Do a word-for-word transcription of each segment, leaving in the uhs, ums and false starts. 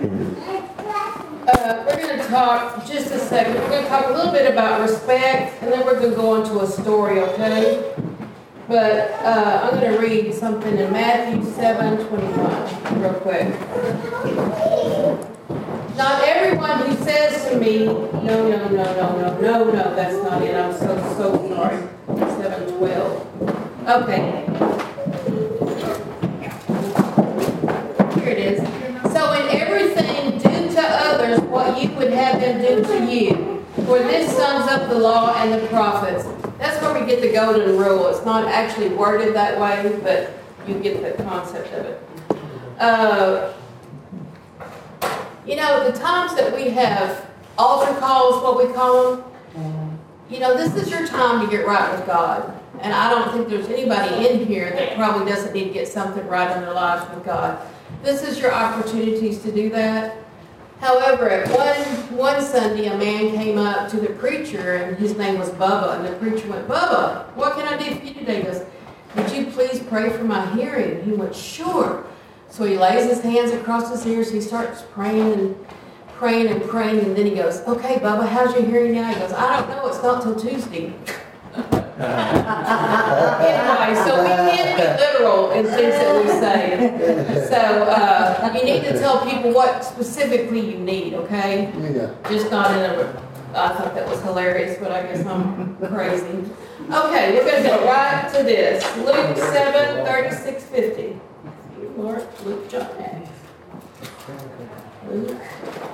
Uh, we're going to talk, just a second, we're going to talk a little bit about respect, and then we're going to go on to a story, okay? But uh, I'm going to read something in Matthew seven twenty-one, real quick. Not everyone who says to me, no, no, no, no, no, no, no, that's not it, I'm so, so sorry. seven twelve. Okay. Here it is. So in everything, do to others what you would have them do to you. For this sums up the law and the prophets. That's where we get the golden rule. It's not actually worded that way, but you get the concept of it. Uh, you know, the times that we have altar calls, what we call them, you know, this is your time to get right with God. And I don't think there's anybody in here that probably doesn't need to get something right in their lives with God. This is your opportunities to do that. However, at one, one Sunday, a man came up to the preacher, and his name was Bubba, and the preacher went, Bubba, what can I do for you today? He goes, would you please pray for my hearing? He went, sure. So he lays his hands across his ears, he starts praying and praying and praying, and then he goes, okay, Bubba, how's your hearing now? He goes, I don't know, it's not till Tuesday. Anyway, so we can't be literal in things that we say. So uh, you need to tell people what specifically you need, okay? Yeah. Just not in a, I thought that was hilarious, but I guess I'm crazy. Okay, we're going to go right to this. Luke seven, thirty-six, fifty. Mark, Luke, John, Acts. Luke.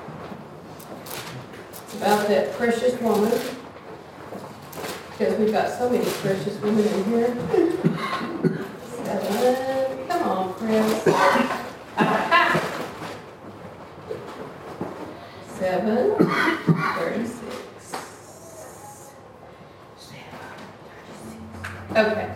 It's about that precious woman. Because we've got so many precious women in here. Seven. Come on, Chris. Seven. Thirty-six. Okay.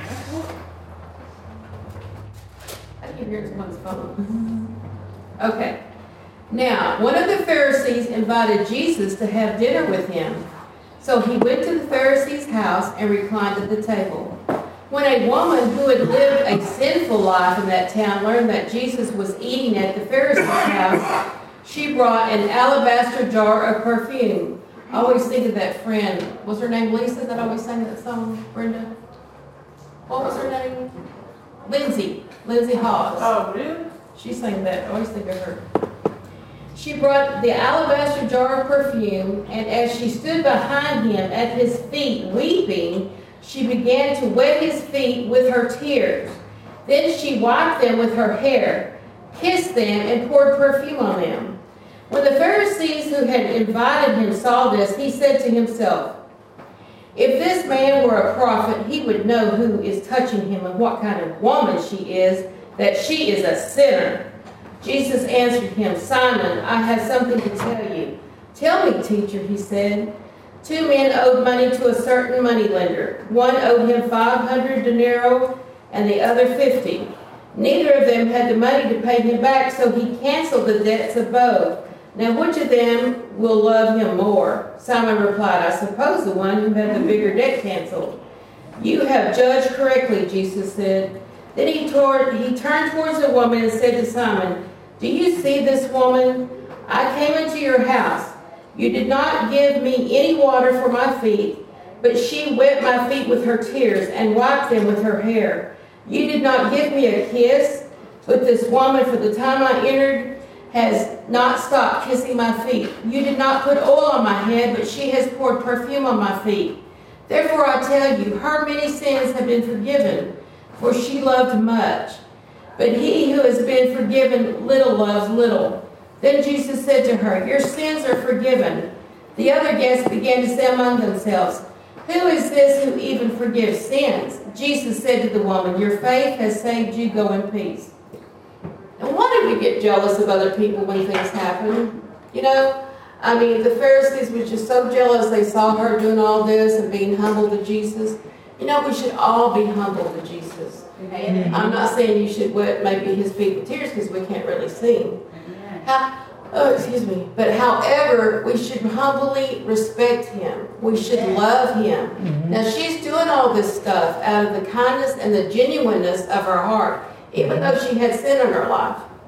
I can hear someone's phone. Okay. Now, one of the Pharisees invited Jesus to have dinner with him. So he went to the Pharisee's house and reclined at the table. When a woman who had lived a sinful life in that town learned that Jesus was eating at the Pharisee's house, she brought an alabaster jar of perfume. I always think of that friend. Was her name Lisa that always sang that song, Brenda? What was her name? Lindsay. Lindsay Hawes. Oh, really? She sang that. I always think of her. She brought the alabaster jar of perfume, and as she stood behind him at his feet weeping, she began to wet his feet with her tears. Then she wiped them with her hair, kissed them, and poured perfume on them. When the Pharisees who had invited him saw this, he said to himself, if this man were a prophet, he would know who is touching him and what kind of woman she is, that she is a sinner. Jesus answered him, Simon, I have something to tell you. Tell me, teacher, he said. Two men owed money to a certain moneylender. One owed him five hundred denarii and the other fifty. Neither of them had the money to pay him back, so he canceled the debts of both. Now, which of them will love him more? Simon replied, I suppose the one who had the bigger debt canceled. You have judged correctly, Jesus said. Then he, toward, he turned towards the woman and said to Simon, do you see this woman? I came into your house. You did not give me any water for my feet, but she wet my feet with her tears and wiped them with her hair. You did not give me a kiss, but this woman, from the time I entered, has not stopped kissing my feet. You did not put oil on my head, but she has poured perfume on my feet. Therefore I tell you, her many sins have been forgiven, for she loved much. But he who has been forgiven little loves little. Then Jesus said to her, your sins are forgiven. The other guests began to say among themselves, who is this who even forgives sins? Jesus said to the woman, your faith has saved you, go in peace. And why do we get jealous of other people when things happen? You know, I mean, the Pharisees were just so jealous they saw her doing all this and being humble to Jesus. You know, we should all be humble to Jesus. Amen. I'm not saying you should wet maybe his feet with tears because we can't really see. How, oh, excuse me. But however, we should humbly respect him. We should love him. Mm-hmm. Now, she's doing all this stuff out of the kindness and the genuineness of her heart, even though she had sin in her life.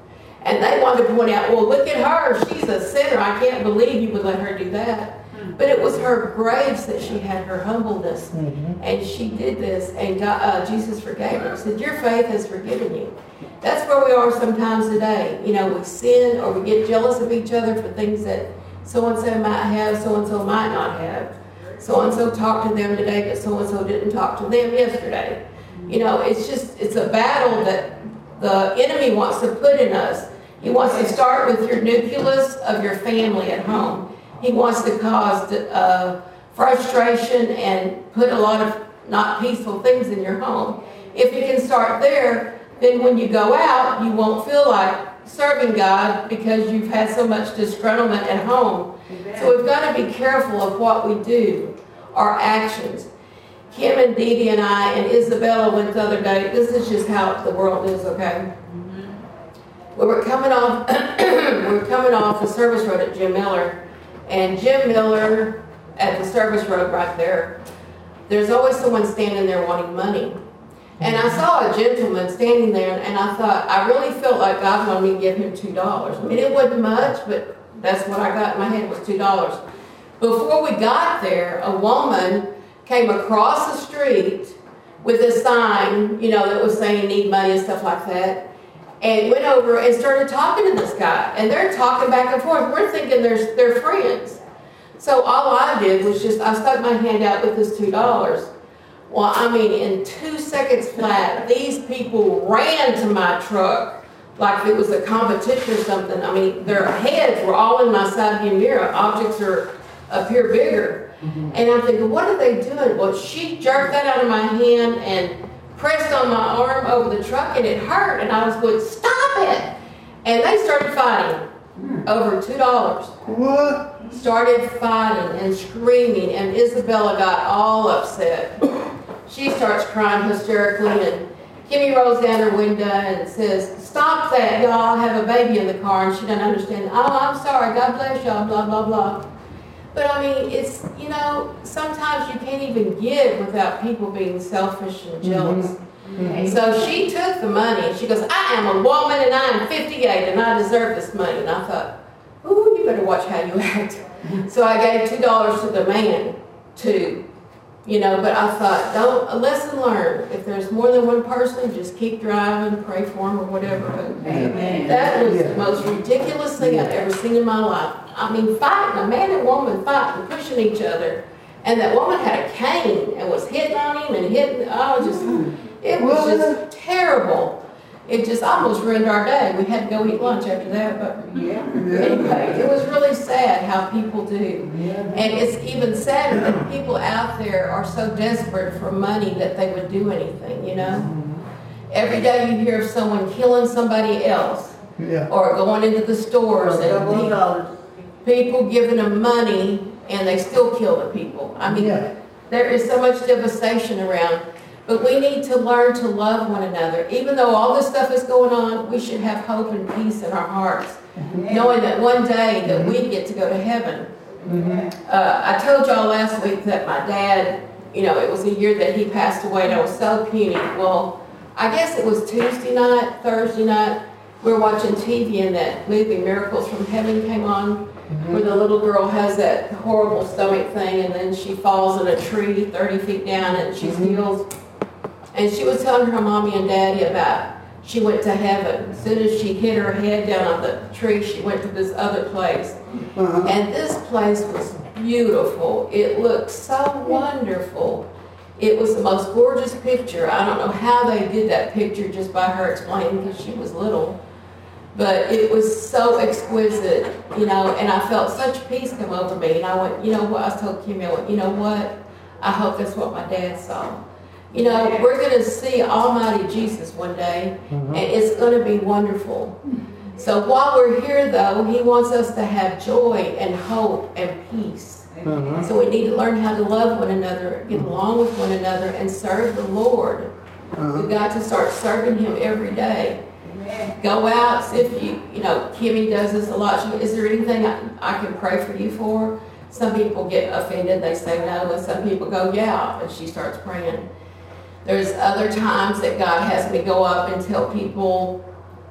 And they wanted to point out, well, look at her. She's a sinner. I can't believe you would let her do that. But it was her grace that she had, her humbleness. Mm-hmm. And she did this, and God, uh, Jesus forgave her. He said, your faith has forgiven you. That's where we are sometimes today. You know, we sin or we get jealous of each other for things that so-and-so might have, so-and-so might not have. So-and-so talked to them today, but so-and-so didn't talk to them yesterday. You know, it's just, it's a battle that the enemy wants to put in us. He wants to start with your nucleus of your family at home. He wants to cause uh, frustration and put a lot of not peaceful things in your home. If you can start there, then when you go out, you won't feel like serving God because you've had so much disgruntlement at home. Amen. So we've got to be careful of what we do, our actions. Kim and Dee Dee and I and Isabella went the other day. This is just how the world is, okay? Mm-hmm. We were coming off, we were coming off the service road at Jim Miller. And Jim Miller, at the service road right there, there's always someone standing there wanting money. And I saw a gentleman standing there, and I thought, I really felt like God wanted me to give him two dollars. I mean, it wasn't much, but that's what I got in my head was two dollars. Before we got there, a woman came across the street with a sign, you know, that was saying need money and stuff like that. And went over and started talking to this guy. And they're talking back and forth. We're thinking they're, they're friends. So all I did was just, I stuck my hand out with this two dollars. Well, I mean, in two seconds flat, these people ran to my truck like it was a competition or something. I mean, their heads were all in my side view mirror. Objects are up here bigger. Mm-hmm. And I'm thinking, what are they doing? Well, she jerked that out of my hand and pressed on my arm over the truck, and it hurt, and I was going, stop it! And they started fighting over two dollars. What? Started fighting and screaming, and Isabella got all upset. She starts crying hysterically, and Kimmy rolls down her window and says, stop that, y'all, I have a baby in the car, and she doesn't understand. Oh, I'm sorry, God bless y'all, blah, blah, blah. But I mean, it's, you know, sometimes you can't even give without people being selfish and jealous. Mm-hmm. So she took the money and she goes, I am a woman and I am fifty-eight and I deserve this money. And I thought, ooh, you better watch how you act. So I gave two dollars to the man, too. You know, but I thought, don't, a lesson learned. If there's more than one person, just keep driving, pray for them or whatever. But Amen. That was yeah. the most ridiculous thing I've ever seen in my life. I mean, fighting, a man and woman fighting, pushing each other. And that woman had a cane and was hitting on him and hitting, oh, just, it was just terrible. It just almost ruined our day. We had to go eat lunch after that, but yeah. Anyway, it was really sad how people do. Yeah. And it's even sadder that people out there are so desperate for money that they would do anything, you know? Mm-hmm. Every day you hear of someone killing somebody else yeah. or going into the stores and people, people giving them money and they still kill the people. I mean, yeah. there is so much devastation around. But we need to learn to love one another. Even though all this stuff is going on, we should have hope and peace in our hearts, mm-hmm. knowing that one day that we get to go to heaven. Mm-hmm. Uh, I told y'all last week that my dad, you know, it was a year that he passed away, and I was so puny. Well, I guess it was Tuesday night, Thursday night, we were watching T V, and that movie Miracles from Heaven came on, mm-hmm. where the little girl has that horrible stomach thing, and then she falls in a tree thirty feet down, and she's mm-hmm. healed. And she was telling her mommy and daddy about she went to heaven. As soon as she hit her head down on the tree, she went to this other place. Uh-huh. And this place was beautiful. It looked so wonderful. It was the most gorgeous picture. I don't know how they did that picture just by her explaining because she was little. But it was so exquisite, you know, and I felt such peace come over me. And I went, you know what, I told Kimmy, I went, you know what, I hope that's what my dad saw. You know, we're going to see Almighty Jesus one day, mm-hmm. and it's going to be wonderful. So while we're here, though, He wants us to have joy and hope and peace. Mm-hmm. So we need to learn how to love one another, get along with one another, and serve the Lord. Mm-hmm. We've got to start serving Him every day. Amen. Go out, see if you, you know, Kimmy does this a lot. She, is there anything I, I can pray for you for? Some people get offended, they say no, and some people go, yeah, and she starts praying. There's other times that God has me go up and tell people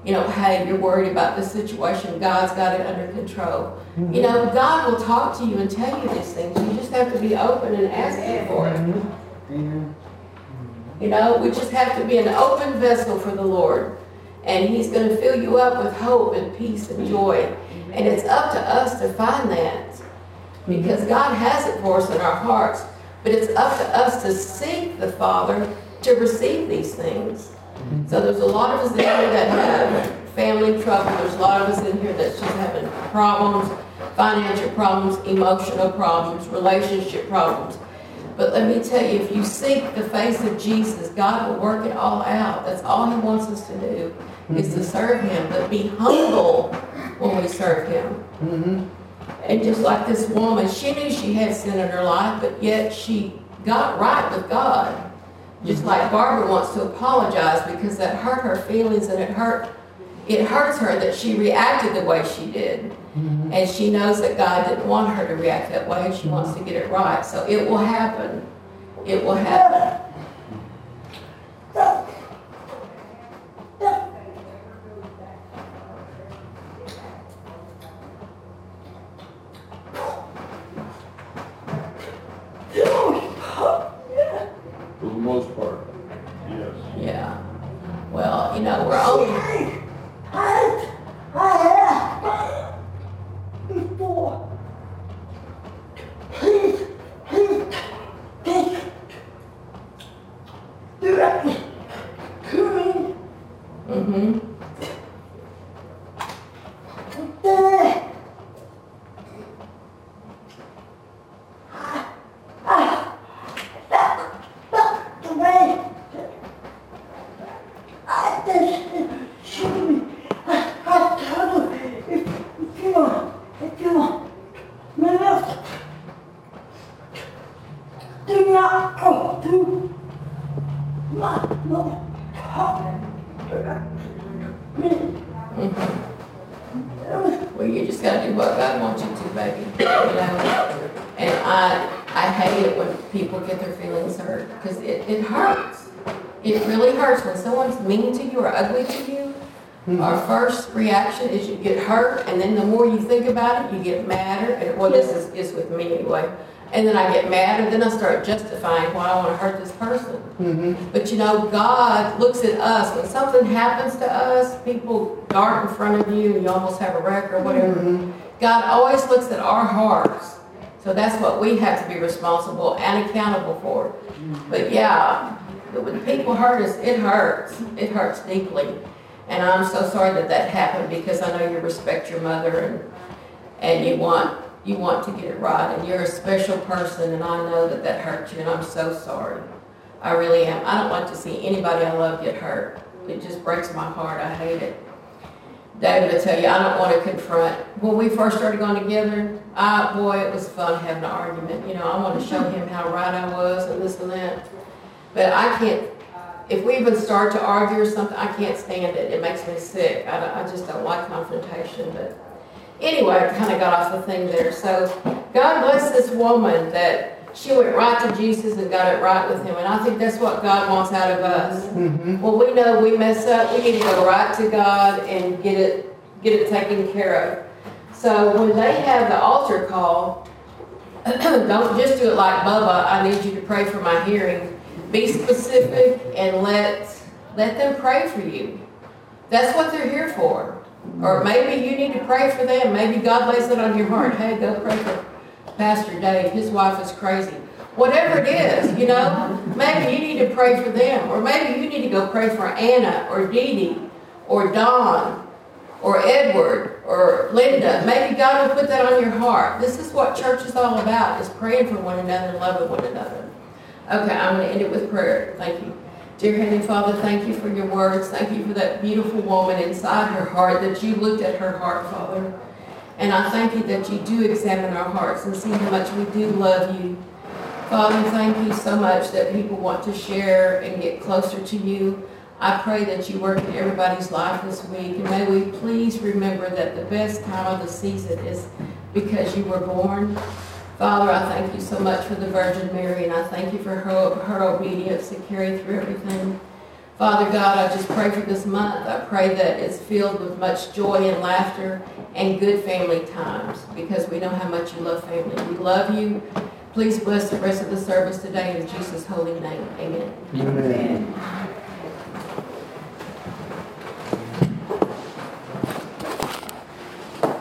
you know, hey, you're worried about this situation. God's got it under control. You know, God will talk to you and tell you these things. You just have to be open and ask Him for it. You know, we just have to be an open vessel for the Lord. And He's going to fill you up with hope and peace and joy. And it's up to us to find that. Because God has it for us in our hearts. But it's up to us to seek the Father to receive these things. So there's a lot of us in here that have family trouble. There's a lot of us in here that's just having problems, financial problems, emotional problems, relationship problems. But let me tell you, if you seek the face of Jesus, God will work it all out. That's all He wants us to do, is to serve Him. But be humble when we serve Him. Mm-hmm. And just like this woman, she knew she had sin in her life, but yet she got right with God. Just like Barbara wants to apologize because that hurt her feelings, and it hurt, it hurts her that she reacted the way she did. Mm-hmm. And she knows that God didn't want her to react that way, and she wants to get it right. So it will happen. It will happen. For the most part, yes. Yeah. Well, you know, we're only... I, I have before. Please, please, please, directly to me. Mm-hmm. There. I, I, that, that's the way. I just shoot me. I, I tell you, if, if you want, if you want, minutes, do not go to my mother. Mm-hmm. Well, you just got to do what God wants you to, baby. You know? And I I hate it when people get their feelings hurt, because it, it hurts. It really hurts when someone's mean to you or ugly to you. Mm-hmm. Our first reaction is you get hurt, and then the more you think about it, you get madder. And well, this is, is with me anyway. And then I get mad, and then I start justifying why I want to hurt this person. Mm-hmm. But you know, God looks at us. When something happens to us, people dart in front of you, and you almost have a wreck or whatever. Mm-hmm. God always looks at our hearts. So that's what we have to be responsible and accountable for. Mm-hmm. But yeah, when people hurt us, it hurts. It hurts deeply. And I'm so sorry that that happened, because I know you respect your mother, and and you want you want to get it right, and you're a special person, and I know that that hurt you, and I'm so sorry. I really am. I don't like to see anybody I love get hurt. It just breaks my heart. I hate it. David, I tell you, I don't want to confront. When we first started going together, I, boy, it was fun having an argument. You know, I want to show him how right I was and this and that. But I can't, if we even start to argue or something, I can't stand it. It makes me sick. I, I just don't like confrontation. But anyway, I kind of got off the thing there. So God bless this woman that she went right to Jesus and got it right with Him. And I think that's what God wants out of us. Mm-hmm. When we know we mess up, we need to go right to God and get it, get it taken care of. So when they have the altar call, don't just do it like Bubba, I need you to pray for my hearing. Be specific and let let them pray for you. That's what they're here for. Or maybe you need to pray for them. Maybe God lays it on your heart. Hey, go pray for Pastor Dave. His wife is crazy. Whatever it is, you know, maybe you need to pray for them. Or maybe you need to go pray for Anna or Dee Dee or Don or Edward or Linda. Maybe God will put that on your heart. This is what church is all about, is praying for one another and loving one another. Okay, I'm going to end it with prayer. Thank you. Dear Heavenly Father, thank you for your words. Thank you for that beautiful woman inside her heart, that you looked at her heart, Father. And I thank you that you do examine our hearts and see how much we do love you. Father, thank you so much that people want to share and get closer to you. I pray that you work in everybody's life this week. And may we please remember that the best time of the season is because you were born. Father, I thank you so much for the Virgin Mary, and I thank you for her, her obedience to carry through everything. Father God, I just pray for this month. I pray that it's filled with much joy and laughter and good family times, because we know how much you love family. We love you. Please bless the rest of the service today in Jesus' holy name. Amen. Amen.